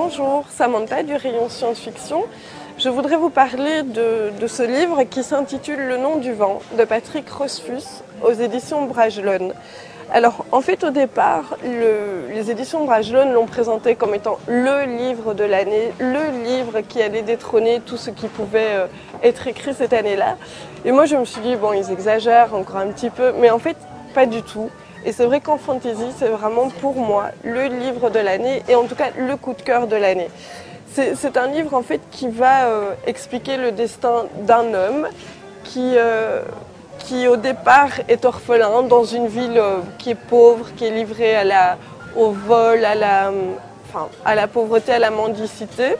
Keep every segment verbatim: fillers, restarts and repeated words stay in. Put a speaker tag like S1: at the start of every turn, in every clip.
S1: Bonjour, Samantha du rayon science-fiction. Je voudrais vous parler de, de ce livre qui s'intitule Le nom du vent de Patrick Rothfuss aux éditions Bragelonne. Alors en fait au départ, le, les éditions Bragelonne l'ont présenté comme étant le livre de l'année, le livre qui allait détrôner tout ce qui pouvait euh, être écrit cette année-là. Et moi je me suis dit bon ils exagèrent encore un petit peu, mais en fait pas du tout. Et c'est vrai qu'en fantasy, c'est vraiment pour moi le livre de l'année et en tout cas le coup de cœur de l'année. C'est, c'est un livre en fait qui va euh, expliquer le destin d'un homme qui, euh, qui au départ est orphelin dans une ville euh, qui est pauvre, qui est livrée à la, au vol, à la, enfin, à la pauvreté, à la mendicité.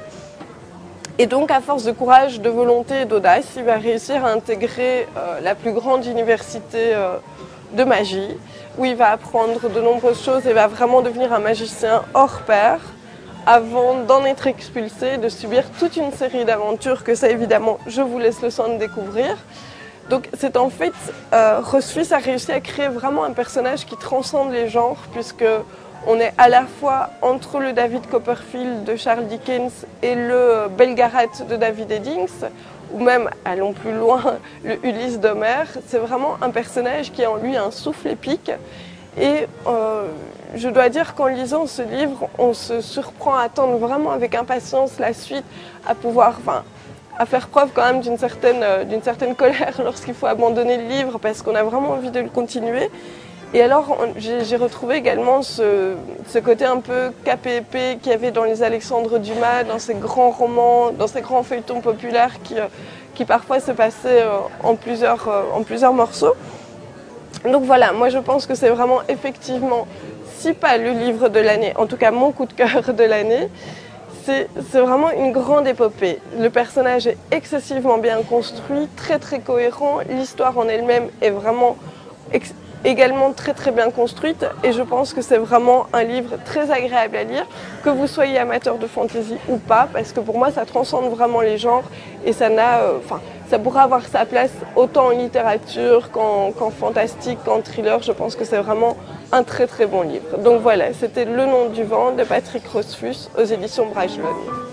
S1: Et donc à force de courage, de volonté et d'audace, il va réussir à intégrer euh, la plus grande université euh, de magie, où il va apprendre de nombreuses choses et va vraiment devenir un magicien hors pair, avant d'en être expulsé, de subir toute une série d'aventures que ça évidemment, je vous laisse le soin de découvrir. Donc c'est en fait, euh, Rothfuss a réussi à créer vraiment un personnage qui transcende les genres, puisque on est à la fois entre le David Copperfield de Charles Dickens et le Belgarath de David Eddings, ou même, allons plus loin, le Ulysse d'Homère. C'est vraiment un personnage qui a en lui un souffle épique. Et euh, je dois dire qu'en lisant ce livre, on se surprend à attendre vraiment avec impatience la suite, à pouvoir, enfin, à faire preuve quand même d'une certaine, euh, d'une certaine colère lorsqu'il faut abandonner le livre parce qu'on a vraiment envie de le continuer. Et alors, j'ai, j'ai retrouvé également ce, ce côté un peu cap et épée qu'il y avait dans les Alexandre Dumas, dans ces grands romans, dans ces grands feuilletons populaires qui, qui parfois se passaient en plusieurs, en plusieurs morceaux. Donc voilà, moi je pense que c'est vraiment effectivement, si pas le livre de l'année, en tout cas mon coup de cœur de l'année, c'est, c'est vraiment une grande épopée. Le personnage est excessivement bien construit, très très cohérent, l'histoire en elle-même est vraiment ex- également très très bien construite et je pense que c'est vraiment un livre très agréable à lire, que vous soyez amateur de fantasy ou pas, parce que pour moi ça transcende vraiment les genres et ça n'a, enfin, euh, ça pourra avoir sa place autant en littérature qu'en, qu'en fantastique, qu'en thriller. Je pense que c'est vraiment un très très bon livre. Donc voilà, c'était Le nom du vent de Patrick Rothfuss aux éditions Bragelonne.